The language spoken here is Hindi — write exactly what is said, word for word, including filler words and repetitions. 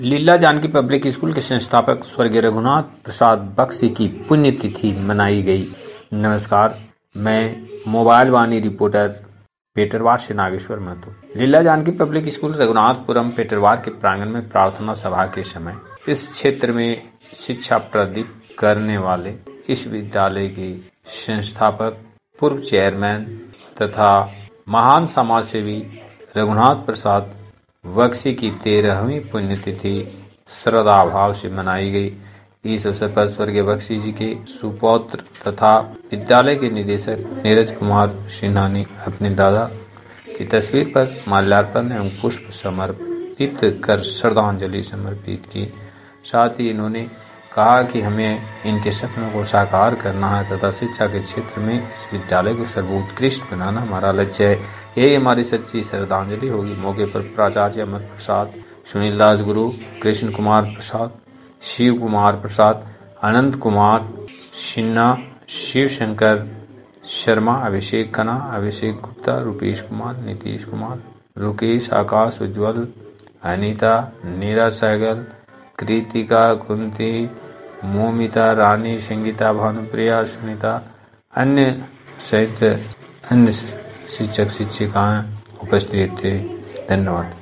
लीला जानकी पब्लिक स्कूल के संस्थापक स्वर्गीय रघुनाथ प्रसाद बख्शी की पुण्यतिथि मनाई गई। नमस्कार, मैं मोबाइल वाणी रिपोर्टर पेटरवार से नागेश्वर महतो। लीला जानकी पब्लिक स्कूल रघुनाथपुरम पेटरवार के प्रांगण में प्रार्थना सभा के समय इस क्षेत्र में शिक्षा प्रदीप करने वाले इस विद्यालय के संस्थापक, पूर्व चेयरमैन तथा महान समाजसेवी रघुनाथ प्रसाद बख्शी की तेरहवीं पुण्यतिथि श्रद्धा भाव से मनाई गई। इस अवसर पर स्वर्गीय बख्शी जी के सुपौत्र तथा विद्यालय के निदेशक नीरज कुमार सिन्हा ने अपने दादा की तस्वीर पर माल्यार्पण एवं पुष्प समर्पित कर श्रद्धांजलि समर्पित की। साथ ही इन्होंने कहा कि हमें इनके सपनों को साकार करना है तथा शिक्षा के क्षेत्र में इस विद्यालय को सर्वोत्कृष्ट बनाना हमारा लक्ष्य है। यही हमारी सच्ची श्रद्धांजलि होगी। मौके पर प्राचार्य अमर प्रसाद, सुनील दास गुरु, कृष्ण कुमार प्रसाद, शिव कुमार प्रसाद, अनंत कुमार सिन्हा, शिव शंकर शर्मा, अभिषेक खन्ना, अभिषेक गुप्ता, रुपेश कुमार, नीतीश कुमार, रुकेश, आकाश, उज्ज्वल, अनीता, नीरा सहगल, कृतिका, कुंती, मोमिता, रानी, संगीता, भानुप्रिया, सुनीता, अन्य सहित अन्य शिक्षक शिक्षिकाएं उपस्थित थे। धन्यवाद।